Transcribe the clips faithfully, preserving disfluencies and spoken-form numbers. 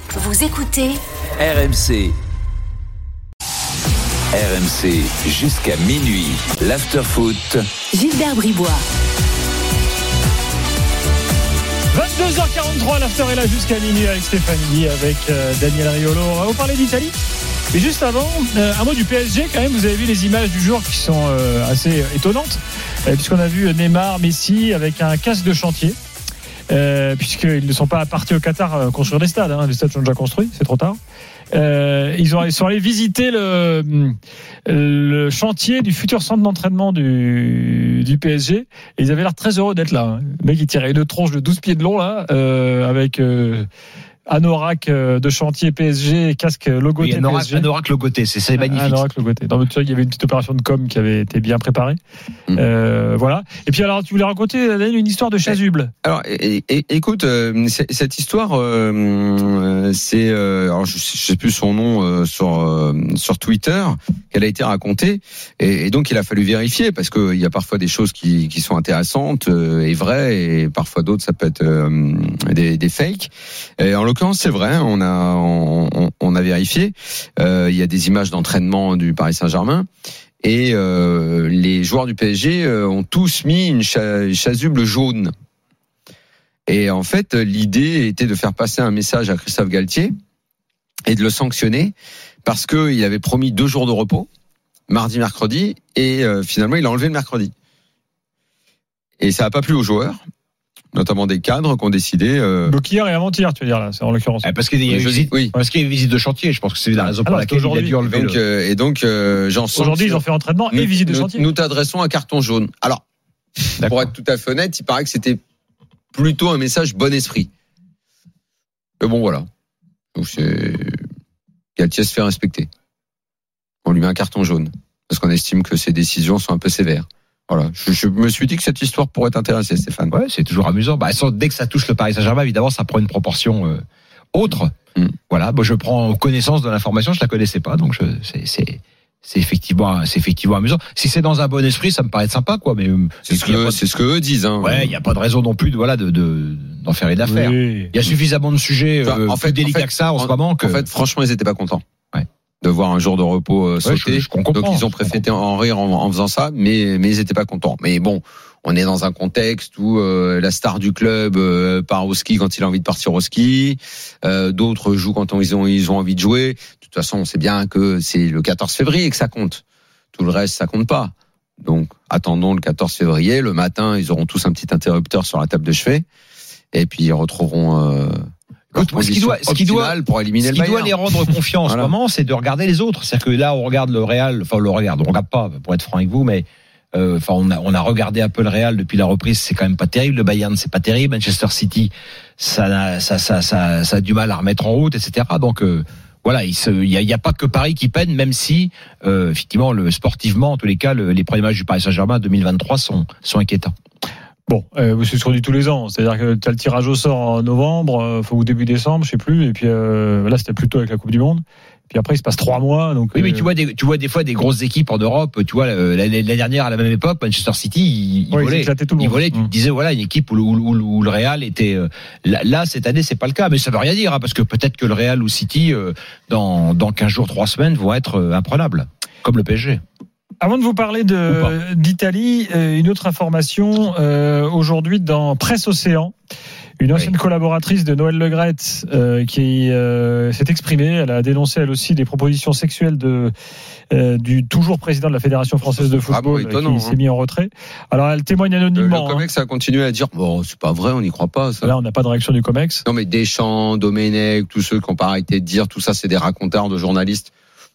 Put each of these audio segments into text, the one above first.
Vous écoutez R M C. R M C jusqu'à minuit. L'after-foot. Gilbert Bribois. vingt-deux heures quarante-trois, l'after est là jusqu'à minuit avec Stéphanie, avec euh, Daniel Riolo. On va vous parler d'Italie. Mais juste avant, euh, un mot du P S G quand même. Vous avez vu les images du jour qui sont euh, assez étonnantes, euh, puisqu'on a vu Neymar, Messi avec un casque de chantier. Euh, puisqu'ils ne sont pas partis au Qatar euh, construire des stades, hein. Les stades sont déjà construits, c'est trop tard. Euh, ils, ont, ils sont allés visiter le, le chantier du futur centre d'entraînement du, du P S G, et ils avaient l'air très heureux d'être là, hein. Le mec il tirait une tronche de douze pieds de long là, euh, avec euh, anorak de chantier P S G, casque logoté. Oui, anorak, P S G. Anorak logoté, c'est, c'est magnifique. Anorak logoté. Dans votre il y avait une petite opération de com qui avait été bien préparée. Mmh. Euh, voilà. Et puis alors, tu voulais raconter Daniel, une histoire de chasuble. Alors, é- é- écoute, euh, cette histoire, euh, c'est, euh, alors je, je sais plus son nom euh, sur euh, sur Twitter, qu'elle a été racontée, et, et donc il a fallu vérifier parce que il y a parfois des choses qui qui sont intéressantes euh, et vraies, et parfois d'autres ça peut être euh, des, des fakes. Et en l'occurrence, c'est vrai, on a on, on a vérifié. Euh, il y a des images d'entraînement du Paris Saint-Germain, et euh, les joueurs du P S G euh, ont tous mis une cha- chasuble jaune. Et en fait, l'idée était de faire passer un message à Christophe Galtier et de le sanctionner parce que il avait promis deux jours de repos, mardi, mercredi, et euh, finalement il a enlevé le mercredi. Et ça n'a pas plu aux joueurs, notamment des cadres qui ont décidé. Euh... Donc hier et avant-hier, tu veux dire là, c'est en l'occurrence. Ah, parce qu'il y a une visite, oui. Parce qu'il y a une visite de chantier. Je pense que c'est la raison pour ah, laquelle il a dû enlever. Donc, le... euh, et donc, euh, j'en sens. Aujourd'hui, ils ont fait entraînement et visite de nous, chantier. Nous t'adressons un carton jaune. Alors, d'accord. Pour être tout à fait honnête, il paraît que c'était plutôt un message bon esprit. Mais bon, voilà. Donc c'est Galtier se fait respecter. On lui met un carton jaune parce qu'on estime que ses décisions sont un peu sévères. Voilà, je, je me suis dit que cette histoire pourrait t'intéresser, Stéphane. Ouais, c'est toujours amusant. Bah, dès que ça touche le Paris Saint-Germain, évidemment, ça prend une proportion euh, autre. Mm. Voilà, bon, je prends connaissance de l'information, je la connaissais pas, donc je, c'est, c'est, c'est effectivement, c'est effectivement amusant. Si c'est dans un bon esprit, ça me paraît sympa, quoi. Mais c'est ce que, de... c'est ce que eux disent. Hein. Ouais, il y a pas de raison non plus de voilà de, de d'en faire une affaire. Il oui. y a suffisamment de sujets euh, en fait, plus délicats en fait, que ça en, en ce moment. Que... En fait, franchement, ils étaient pas contents. De voir un jour de repos euh, sauter, ouais, je, je donc ils ont préféré en rire en, en faisant ça, mais mais ils étaient pas contents. Mais bon, on est dans un contexte où euh, la star du club euh, part au ski quand il a envie de partir au ski, euh, d'autres jouent quand ils ont ils ont envie de jouer. De toute façon, on sait bien que c'est le quatorze février que ça compte. Tout le reste, ça compte pas. Donc, attendons le quatorze février. Le matin, ils auront tous un petit interrupteur sur la table de chevet, et puis ils retrouveront. Euh, Écoute, ce qui doit, ce qui doit, pour éliminer ce qui doit les rendre confiants en voilà. ce moment, c'est de regarder les autres. C'est-à-dire que là, on regarde le Real, enfin, on le regarde, on regarde pas, pour être franc avec vous, mais, euh, enfin, on a, on a regardé un peu le Real depuis la reprise, c'est quand même pas terrible. Le Bayern, c'est pas terrible. Manchester City, ça, ça, ça, ça, ça a du mal à remettre en route, et cetera. Donc, euh, voilà, il se, il y a, il y a pas que Paris qui peine, même si, euh, effectivement, le, sportivement, en tous les cas, le, les premiers matchs du Paris Saint-Germain deux mille vingt-trois sont, sont inquiétants. Bon, euh, c'est ce qu'on dit tous les ans. C'est-à-dire que tu as le tirage au sort en novembre, euh, ou début décembre, je sais plus. Et puis euh, là, c'était plutôt avec la Coupe du Monde. Puis après, il se passe trois mois. Donc, oui, euh... mais tu vois, des, tu vois des fois des grosses équipes en Europe. Tu vois, l'année dernière, à la même époque, Manchester City, il, il oui, volait. Il volait. Tu mmh. te disais, voilà, une équipe où, où, où, où le Real était. Euh, là, là, cette année, c'est pas le cas. Mais ça veut rien dire, hein, parce que peut-être que le Real ou City, euh, dans, dans quinze jours, trois semaines, vont être euh, imprenables, comme le P S G. Avant de vous parler de, d'Italie, une autre information, euh, aujourd'hui dans Presse Océan, une ancienne oui. collaboratrice de Noël Le Graët euh, qui euh, s'est exprimée, elle a dénoncé elle aussi des propositions sexuelles de, euh, du toujours président de la Fédération Française de Football, ah bon, qui s'est mis en retrait. Alors elle témoigne anonymement. Le, le Comex hein. a continué à dire, bon c'est pas vrai, on n'y croit pas. Ça. Là on n'a pas de réaction du Comex. Non mais Deschamps, Domenech, tous ceux qui n'ont pas arrêté de dire, tout ça c'est des raconteurs de journalistes.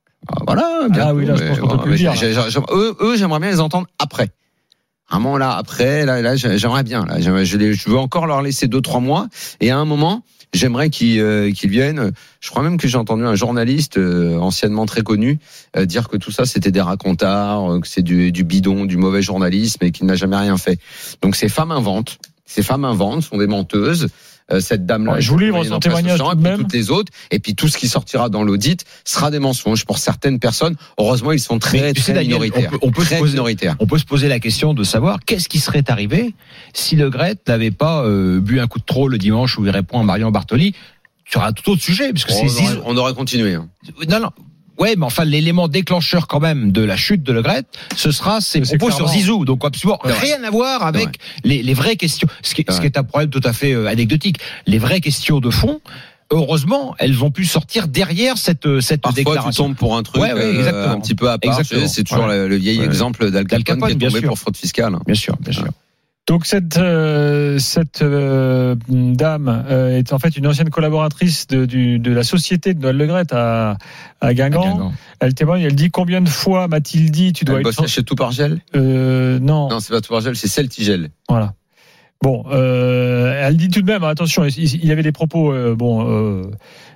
Voilà, bien ah oui, là, je pense qu'on peut plus le dire. J'ai, j'ai, j'ai, eux, eux, j'aimerais bien les entendre après. Vraiment, là, après, là, là, j'aimerais bien, là. Je, je veux encore leur laisser deux, trois mois. Et à un moment, j'aimerais qu'ils, euh, qu'ils viennent. Je crois même que j'ai entendu un journaliste, euh, anciennement très connu, euh, dire que tout ça, c'était des racontards, euh, que c'est du, du bidon, du mauvais journalisme et qu'il n'a jamais rien fait. Donc, ces femmes inventent. Ces femmes inventent, sont des menteuses. Euh, cette dame-là, ouais, je vous livre son témoignage tout de même. Toutes les autres, et puis tout ce qui sortira dans l'audit sera des mensonges pour certaines personnes. Heureusement, ils sont très, très Daniel, minoritaires. On peut, on peut très se poser, minoritaires. On peut se poser la question de savoir qu'est-ce qui serait arrivé si Le Graët n'avait pas euh, bu un coup de trop le dimanche où il répond à Marion Bartoli. sur un tout autre sujet, parce que on, c'est aurait, on aurait continué. Hein. Non, non. Ouais, mais enfin, l'élément déclencheur quand même de la chute de Le Gret, ce sera ses c'est propos clairement. sur Zizou. Donc, absolument rien à voir avec les, les vraies questions. Ce qui, ce qui est un problème tout à fait euh, anecdotique. Les vraies questions de fond, heureusement, elles ont pu sortir derrière cette, cette Parfois, déclaration. tu tombes pour un truc ouais, ouais, euh, un petit peu à part. Exactement. C'est toujours ouais. le, le vieil ouais. exemple d'Al Capone, Capone, qui est bien tombé sûr. pour fraude fiscale. Bien sûr, bien sûr. Ouais. Donc cette euh, cette euh, dame euh, est en fait une ancienne collaboratrice de, du, de la société de Noël Le Gret à, à Guingamp. À Guingamp. Elle témoigne, elle dit combien de fois m'a-t-il dit tu dois Elle être bossait chez Toupargel euh, non. Non, c'est pas Toupargel, c'est Celtigel. Voilà. Bon, euh, elle dit tout de même, attention, il, il y avait des propos, euh, bon, euh,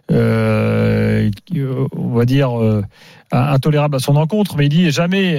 euh, on va dire euh, intolérables à son encontre, mais il dit jamais,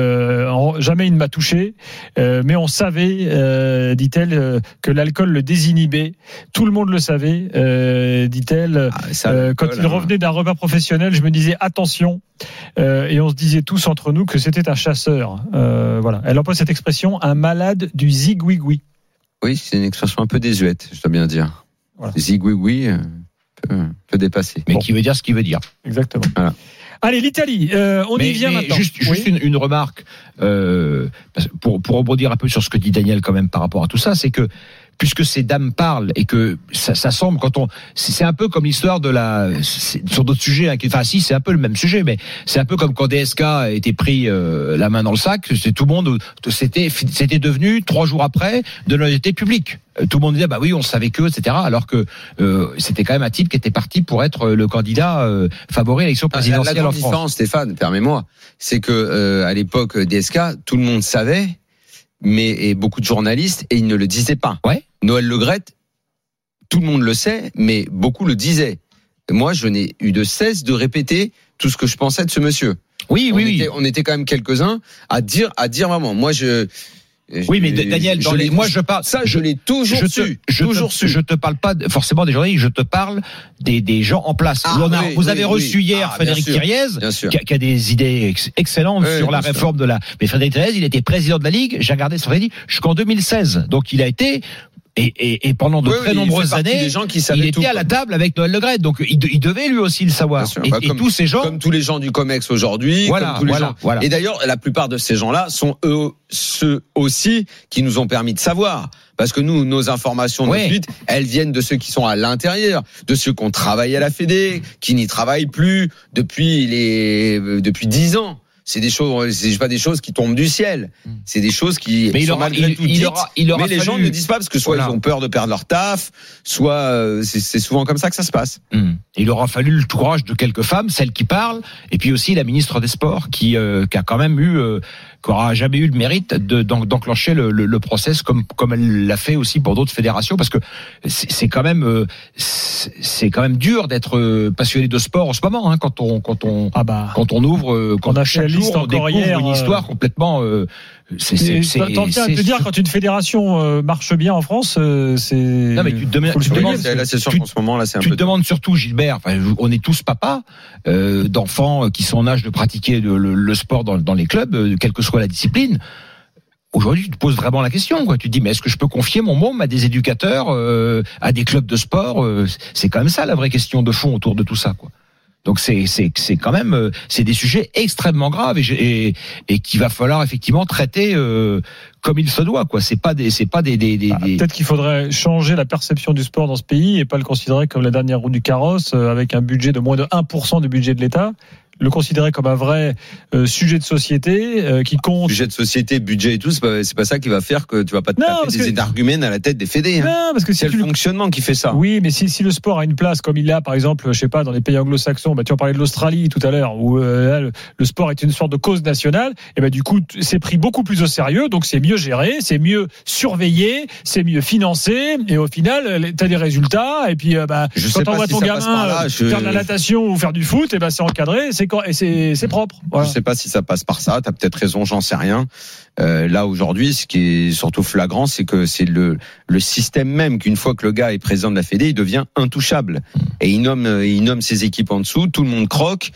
euh, jamais il ne m'a touché, euh, mais on savait, euh, dit-elle, euh, que l'alcool le désinhibait. Tout le monde le savait, euh, dit-elle. Ah, ça, euh, quand il revenait d'un repas professionnel, je me disais attention, euh, et on se disait tous entre nous que c'était un chasseur. Euh, voilà. Elle emploie cette expression, un malade du zigouigoui. Oui, c'est une expression un peu désuète, je dois bien dire. Voilà. Zigouigoui, euh, peut, peut dépasser. Mais Bon. qui veut dire ce qu'il veut dire. Exactement. Voilà. Allez, l'Italie, euh, on mais, y vient mais maintenant. Juste, juste Oui. une, une remarque euh, pour, pour rebondir un peu sur ce que dit Daniel quand même par rapport à tout ça, c'est que puisque ces dames parlent et que ça, ça semble quand on, c'est un peu comme l'histoire de la, sur d'autres sujets, hein, enfin si c'est un peu le même sujet, mais c'est un peu comme quand D S K a été pris euh, la main dans le sac, c'est tout le monde, c'était, c'était devenu trois jours après de l'honnêteté publique. Tout le monde disait bah oui on savait que et cetera alors que euh, c'était quand même un type qui était parti pour être le candidat euh, favori à l'élection présidentielle la grande en France. différence, Stéphane, permets-moi, c'est que euh, à l'époque D S K, tout le monde savait, mais et beaucoup de journalistes et ils ne le disaient pas. Ouais. Noël Le Gret, tout le monde le sait, mais beaucoup le disaient. Moi, je n'ai eu de cesse de répéter tout ce que je pensais de ce monsieur. Oui on oui était, oui. on était quand même quelques-uns à dire à dire vraiment. Moi, je Oui, mais Daniel, dans les, moi je parle. Ça, je l'ai toujours je te, su. Je toujours te, su. Je te parle pas forcément des journalistes, je te parle des, des gens en place. Ah, on a, oui, vous oui, avez oui. reçu hier Ah, Frédéric bien sûr, Thiriez, bien sûr. qui a, qui a des idées ex- excellentes Oui, sur la bien réforme sûr. de la. Mais Frédéric Thiriez, il était président de la Ligue. J'ai regardé sur Frédéric jusqu'en deux mille seize. Donc il a été. Et, et, et pendant de Oui, très oui, il nombreuses fait partie années, des gens qui il savaient était tout, à la quoi. table avec Noël Le Gret. Donc il, de- il devait lui aussi le savoir. Bien sûr. Et, Bah, et comme- tous ces gens. Comme tous les gens du Comex aujourd'hui, Voilà, comme tous les voilà, gens. voilà. Et d'ailleurs, la plupart de ces gens-là sont eux ceux aussi qui nous ont permis de savoir. Parce que nous, nos informations de Ouais. suite, elles viennent de ceux qui sont à l'intérieur, de ceux qui ont travaillé à la Fédé, qui n'y travaillent plus depuis les depuis dix ans. C'est des choses, c'est pas des choses qui tombent du ciel. C'est des choses qui Mais il sont aura- malgré il- tout il dites, aura- il aura mais les fallu- gens ne disent pas parce que soit Voilà. ils ont peur de perdre leur taf, soit euh, c'est c'est souvent comme ça que ça se passe. Hum. Il aura fallu le courage de quelques femmes, celles qui parlent, et puis aussi la ministre des Sports qui, euh, qui a quand même eu, euh, qui aura jamais eu le mérite de, d'en- d'enclencher le, le, le process comme comme elle l'a fait aussi pour d'autres fédérations, parce que c'est, c'est quand même euh, c'est, c'est quand même dur d'être euh, passionné de sport en ce moment, hein, quand on quand on Ah bah. quand on ouvre, euh, quand On a chaque fait la liste jour on encore découvre hier, une euh, histoire complètement. Euh, c'est, c'est, Et c'est, T'en viens à c'est- te dire quand une fédération euh, marche bien en France, euh, c'est. Non, mais tu te demandes- Faut le tu te souligner, demandes- parce que- Là, c'est sûr tu- qu'en ce moment, là, c'est un Tu peu. te demandes surtout, Gilbert, enfin, on est tous papas euh, d'enfants qui sont en âge de pratiquer le, le, le sport dans, dans les clubs, euh, quelle que soit la discipline. Aujourd'hui, tu te poses vraiment la question, quoi. Tu te dis, mais est-ce que je peux confier mon môme à des éducateurs, euh, à des clubs de sport euh, C'est quand même ça la vraie question de fond autour de tout ça, quoi. Donc c'est c'est c'est quand même euh, c'est des sujets extrêmement graves et j'ai- et, et qu'il va falloir effectivement traiter euh, comme il se doit, quoi. C'est pas des c'est pas des des, des, Ah, des- peut-être qu'il faudrait changer la perception du sport dans ce pays et pas le considérer comme la dernière roue du carrosse euh, avec un budget de moins de un pour cent du budget de l'État. Le considérer comme un vrai euh, sujet de société euh, qui compte. Budget de société, budget et tout, c'est pas, c'est pas ça qui va faire que tu vas pas te Non, taper parce des que- arguments à la tête des fédés. Hein. Non, parce que si C'est tu le le fonctionnement qui fait ça. Oui, mais si, si le sport a une place comme il l'a, par exemple, je sais pas, dans les pays anglo-saxons, bah, tu en parlais de l'Australie tout à l'heure, où euh, là, le, le sport est une sorte de cause nationale, et ben du coup, t- c'est pris beaucoup plus au sérieux, donc c'est mieux géré, c'est mieux surveillé, c'est mieux financé, et au final, tu as des résultats, et puis euh, bah, Je quand sais on on voit ton si gamin gamin je... faire de la natation ou faire du foot, et ben c'est encadré, c'est cor- et c'est c'est propre. Voilà. Je sais pas si ça passe par ça. T'as peut-être raison, j'en sais rien. Euh, là aujourd'hui, ce qui est surtout flagrant, c'est que c'est le le système même qu'une fois que le gars est président de la Fédé, il devient intouchable. Et il nomme il nomme ses équipes en dessous, tout le monde croque.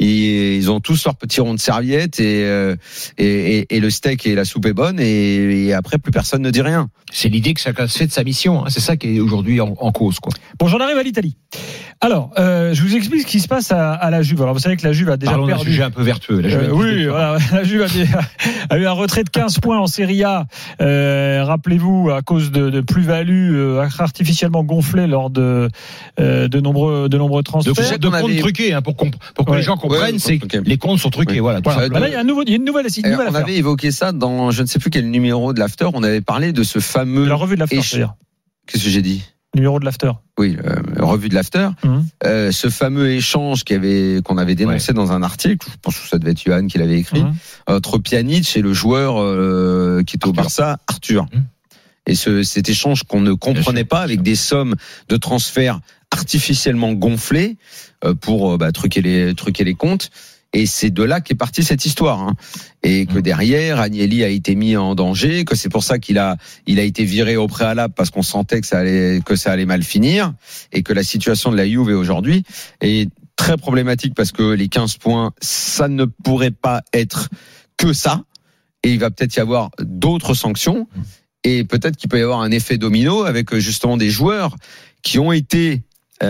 Et ils ont tous leur petit rond de serviette et euh, et, et, et le steak et la soupe est bonne et, et après plus personne ne dit rien. c'est l'idée que chacun se fait de sa mission. Hein. C'est ça qui est aujourd'hui en, en cause, quoi. Bon, j'en arrive à l'Italie. Alors, euh, je vous explique ce qui se passe à, à la Juve. Alors, vous savez que la Juve a déjà Parlons d'un perdu. sujet un peu vertueux. La Juve Euh, oui, voilà, la Juve a, des- a eu un retrait de quinze points en Serie A. Euh, rappelez-vous, à cause de, de plus-values euh, artificiellement gonflées lors de, euh, de nombreux, de nombreux De, transferts. comptes- de on comptes avait- truqués, hein, pour, comp- pour que Ouais. les gens comprennent, Ouais, c'est okay. que les comptes sont truqués. Oui. Voilà. tout Voilà. simplement. Bah là, il y a un nouveau, il y a une nouvelle, une Et nouvelle on affaire. avait évoqué ça dans je ne sais plus quel numéro de l'After. On avait parlé de ce fameux. La revue de l'after, éche- c'est-à-dire. Qu'est-ce que j'ai dit? Numéro de l'after. Oui, euh, revue de l'After. Mhm. Euh, ce fameux échange qui avait, qu'on avait dénoncé dans un article, je pense que ça devait être Johan qui l'avait écrit, Mhm. entre Pjanic et le joueur euh, qui était au Arthur. Barça, Arthur. Mhm. Et ce, cet échange qu'on ne comprenait sûr, pas, avec des sommes de transfert artificiellement gonflées euh, pour euh, bah, truquer les truquer les comptes. Et c'est de là qu'est partie cette histoire. Hein. Et que derrière, Agnelli a été mis en danger, que c'est pour ça qu'il a, il a été viré au préalable parce qu'on sentait que ça allait, que ça allait mal finir, et que la situation de la Juve aujourd'hui est très problématique parce que les quinze points, ça ne pourrait pas être que ça. Et il va peut-être y avoir d'autres sanctions. Et peut-être qu'il peut y avoir un effet domino avec justement des joueurs qui ont été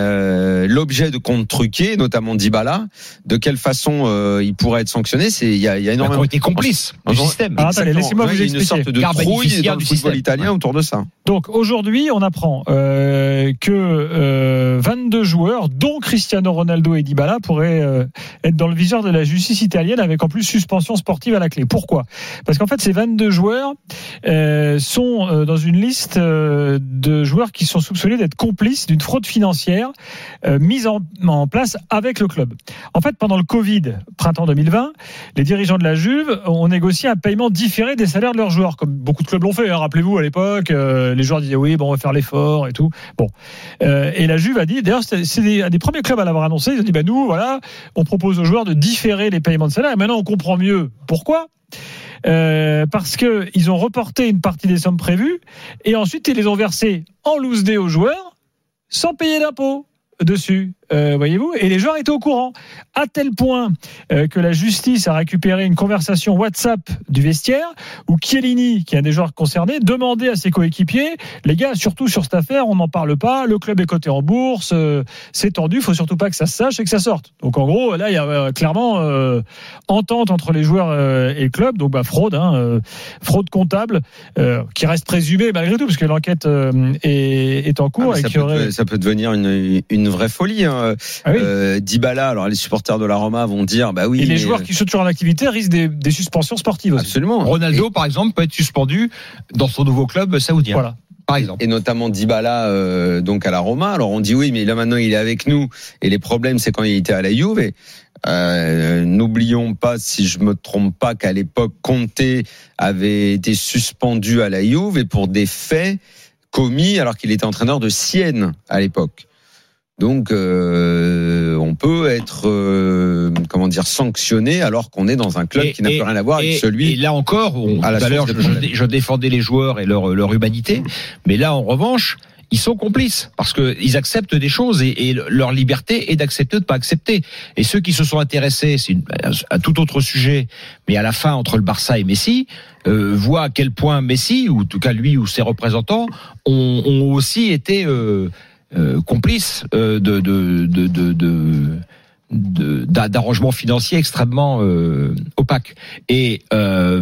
Euh, l'objet de comptes truqués, notamment Dybala. De quelle façon euh, il pourrait être sanctionné? C'est il y a, il y a Ils énormément ont été complices du Genre- système. Ah, attendez, Exactement. laissez-moi Ouais, vous il y a une expliquer. sorte de Car trouille bénéficiaire dans le du football système. italien Ouais. autour de ça. Donc aujourd'hui, on apprend euh, que euh, vingt-deux joueurs, dont Cristiano Ronaldo et Dybala, pourraient euh, être dans le viseur de la justice italienne, avec en plus suspension sportive à la clé. Pourquoi? Parce qu'en fait, ces vingt-deux joueurs euh, sont euh, dans une liste euh, de joueurs qui sont soupçonnés d'être complices d'une fraude financière euh, mise en, en place avec le club. En fait, pendant le Covid, printemps deux mille vingt, les dirigeants de la Juve ont négocié un paiement différé des salaires de leurs joueurs, comme beaucoup de clubs l'ont fait. Hein. Rappelez-vous, à l'époque, euh, les joueurs disaient oui, bon, on va faire l'effort et tout. Bon, euh, et la Juve a dit, d'ailleurs, c'est, c'est des, un des premiers clubs à l'avoir annoncé. Ils ont dit, bah nous, voilà, on propose aux joueurs de différer les paiements de salaire. Et maintenant, on comprend mieux pourquoi. Euh, parce que ils ont reporté une partie des sommes prévues et ensuite ils les ont versées en loose day aux joueurs sans payer d'impôts dessus, euh, voyez-vous, et les joueurs étaient au courant, à tel point euh, que la justice a récupéré une conversation WhatsApp du vestiaire où Chiellini, qui est un des joueurs concernés, demandait à ses coéquipiers, les gars, surtout sur cette affaire, on n'en parle pas, le club est coté en bourse, euh, c'est tendu, il faut surtout pas que ça se sache et que ça sorte. Donc en gros, là, il y a euh, clairement euh, entente entre les joueurs euh, et le club, donc bah, fraude, hein, euh, fraude comptable, euh, qui reste présumée malgré tout, parce que l'enquête euh, est, est en cours. Ah, et ça, qui peut, aurait... ça peut devenir une, une vraie folie. Hein. Ah oui. euh, Dybala, alors les supporters de la Roma vont dire, bah oui. Et les mais... joueurs qui sont toujours en activité risquent des, des suspensions sportives aussi. Absolument. Ronaldo, par exemple, peut être suspendu dans son nouveau club saoudien. Voilà. Par exemple. Et notamment Dybala, euh, donc à la Roma. Alors on dit oui, mais là maintenant il est avec nous. Et les problèmes, c'est quand il était à la Juve. Et, euh, n'oublions pas, si je me trompe pas, qu'à l'époque Conte avait été suspendu à la Juve et pour des faits commis alors qu'il était entraîneur de Sienne à l'époque. Donc, euh, on peut être, euh, comment dire, sanctionné alors qu'on est dans un club Et- qui n'a et- plus rien à voir avec et, celui. et là encore, on, à la tout à source l'heure, des je, problèmes. je- je défendais les joueurs et leur, leur humanité, mais là, en revanche, ils sont complices parce que ils acceptent des choses et, et leur liberté est d'accepter ou de pas accepter. Et ceux qui se sont intéressés, c'est une, un tout autre sujet, mais à la fin entre le Barça et Messi, euh, voient à quel point Messi, ou en tout cas lui ou ses représentants, ont, ont aussi été euh, euh, complices euh, de, de, de, de, de De, d'arrangements financiers extrêmement euh, opaques. Et euh,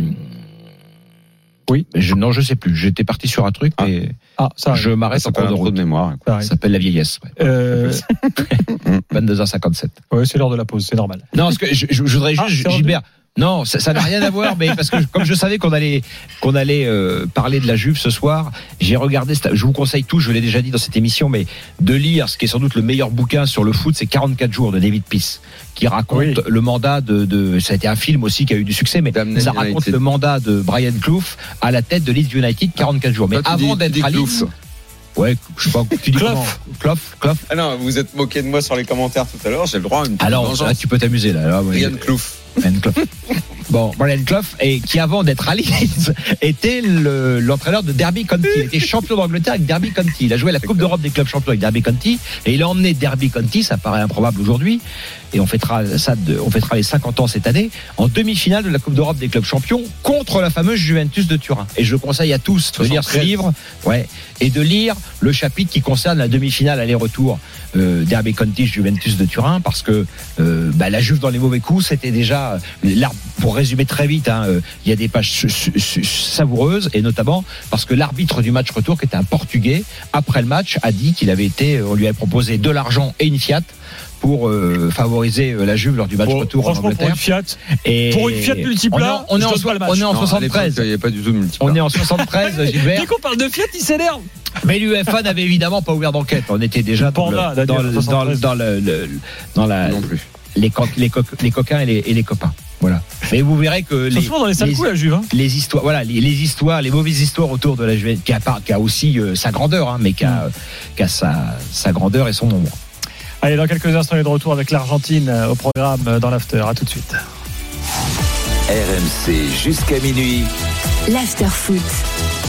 oui, je, non, je sais plus. J'étais parti sur un truc, Ah. mais Ah, ça Ça arrive. je m'arrête en s'appelle cours un de trou route. de mémoire. Ça Ça arrive. s'appelle la vieillesse. Ouais. Euh, vingt-deux heures cinquante-sept. ouais, c'est l'heure de la pause, c'est normal. Non, parce que je, je, je voudrais Ah, juste, c'est revenu. Gilbert. Non, ça, ça n'a rien à voir, mais parce que comme je savais qu'on allait qu'on allait euh, parler de la Juve ce soir, j'ai regardé. Je vous conseille tout, je l'ai déjà dit dans cette émission, mais de lire ce qui est sans doute le meilleur bouquin sur le foot, c'est quarante-quatre jours de David Peace, qui raconte Oui. le mandat de, de. Ça a été un film aussi qui a eu du succès, mais Damned ça raconte United. le mandat de Brian Clough à la tête de Leeds United, quarante-quatre jours. Mais Toi, tu avant dis- d'être tu dis à Clough. Leeds, ouais, je sais pas, tu dis Clough. comment Clough, Clough. Ah non, vous êtes moqué de moi sur les commentaires tout à l'heure. J'ai le droit à une petite Alors, vengeance. là, tu peux t'amuser là. là ouais. Brian Clough. Brian Clough. Bon, Brian Clough, et qui avant d'être à Leeds était le, l'entraîneur de Derby County. Il était champion d'Angleterre avec Derby County. Il a joué la Coupe d'Europe des clubs champions avec Derby County et il a emmené Derby County, ça paraît improbable aujourd'hui, et on fêtera ça, de, on fêtera les cinquante ans cette année, en demi-finale de la Coupe d'Europe des clubs champions contre la fameuse Juventus de Turin. Et je conseille à tous de lire ce livre, ouais, et de lire le chapitre qui concerne la demi-finale aller-retour euh, Derby County Juventus de Turin, parce que euh, bah, la Juve dans les mauvais coups, c'était déjà l'arbre. Pour résumer très vite, hein, euh, il y a des pages su- su- su- savoureuses, et notamment parce que l'arbitre du match retour, qui était un Portugais, après le match a dit qu'il avait été, on lui avait proposé de l'argent et une Fiat pour euh, favoriser la Juve lors du match Bon, retour en franchement, pour Angleterre. une Fiat, Et pour une Fiat multiplat, on est, on est, je en, donne pas le match. on est en Non, à soixante-treize. l'époque, il n'y a pas du tout de multiplat. On est en soixante-treize, Gilbert. Dès qu'on parle de Fiat, il s'énerve. Mais l'UEFA n'avait évidemment pas ouvert d'enquête. On était déjà dans, Panda, le, dans, le, dans, le, soixante-treize. dans, le, le- dans la, Non plus. les, co- les, co- les coquins et les, et les copains. Voilà. Mais vous verrez que Ils sont les, souvent dans les sales les- coups, la Juve. Hein. les histoires, voilà, les, les histoires, les mauvaises histoires autour de la Juventus, qui a, pas- qui a aussi euh, sa grandeur, hein, mais qui a, qui a sa, sa grandeur et son nombre. Allez, dans quelques instants, on est de retour avec l'Argentine euh, au programme euh, dans l'after. À tout de suite. R M C jusqu'à minuit. L'after foot.